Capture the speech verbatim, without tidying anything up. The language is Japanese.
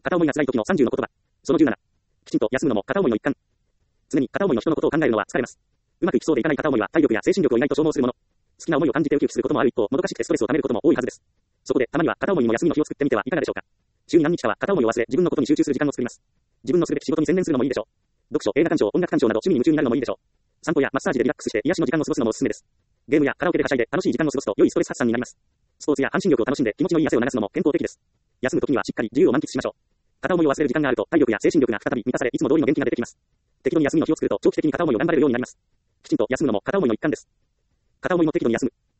片思いが辛い時のさんじゅうの言葉。そのじゅうなな。きちんと休むのも片思いの一環。常に片思いの人のことを考えるのは疲れます。うまくいきそうでいかない片思いは体力や精神力を意外と消耗するもの。好きな思いを感じてウキウキすることもある一方、もどかしくてストレスを溜めることも多いはずです。そこで、たまには片思いにも休みの日を作ってみてはいかがでしょうか。週に何日かは片思いを忘れ、自分のことに集中する時間を作ります。自分のすべて仕事に専念するのもいいでしょう。読書、映画鑑賞、音楽鑑賞など趣味に夢中になるのもいいでしょう。散歩やマッサージでリラックスして癒しの時間を過ごすのもおすすめです。ゲームやカラオケではしゃいで楽しい時間を過ごすと良いストレス発散になります。スポーツや半身力を楽しんで気持ちのいい汗を流すのも健康的です。休む時にはしっかり自由を満喫しましょう。片思いを忘れる時間があると体力や精神力が再び満たされ、いつも通りの元気が出てきます。適度に休みの日を作ると長期的に片思いを頑張れるようになります。きちんと休むのも片思いの一環です。片思いも適度に休む。